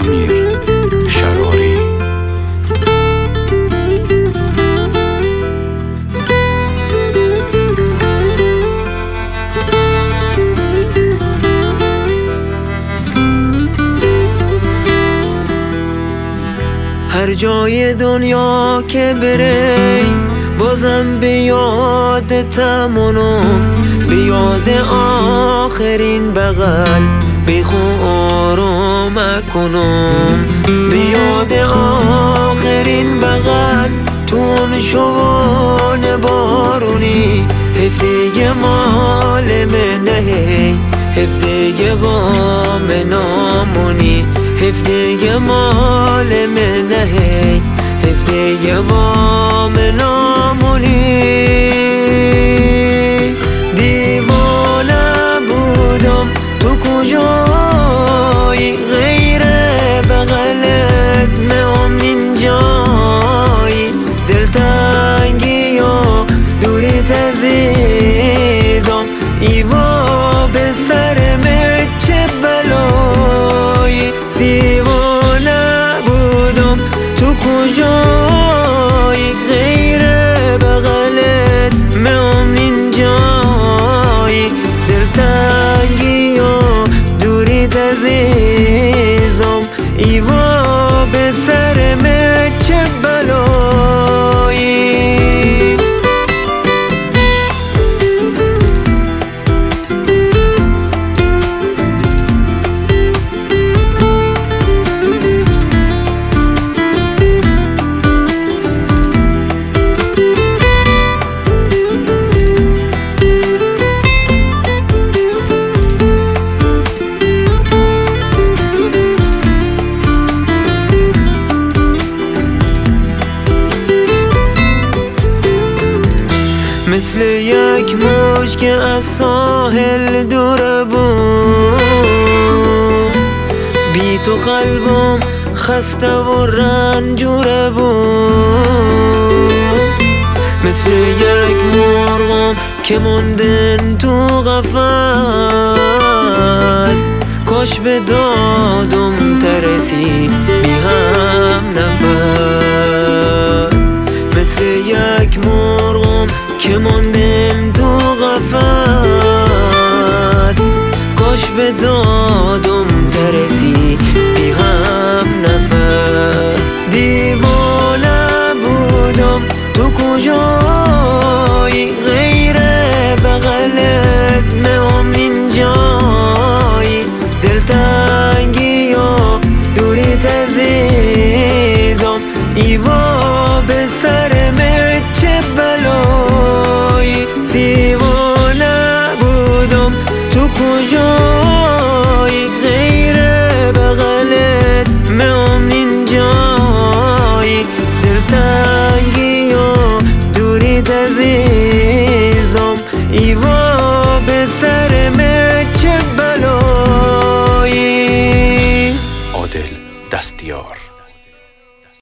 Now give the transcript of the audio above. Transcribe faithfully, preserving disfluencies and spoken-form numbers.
امیر شراری. هر جای دنیا که بری بازم به یادتم اونم، به یاد آخرین بغل بیخو آرام کنم، به یاد آخرین بغل تون شوان بارونی هفته مال منه، هفته با منامونی هفته مال منه، هفته با منامونی. دیوانه بودم تو کجایی غیر بغلت میامنین جایی، دلتنگی یا دوریت عزیزم ایوا به سرم چه بلایی. دیوانه بودم تو کجایی غیر بغلت میامنین جایی، دلتنگی یا دوریت عزیزم ایوا به سرم چه بلایی. مثل یک موج که از ساحل دور بود، بی تو قلبم خسته و رنجور بود. مثل یک مرغم که ماندن تو قفس، کاش به دادم ترسی بی هم نفس. مثل یک مرغم که ماندم تو قفس، کاش به دادم ترسی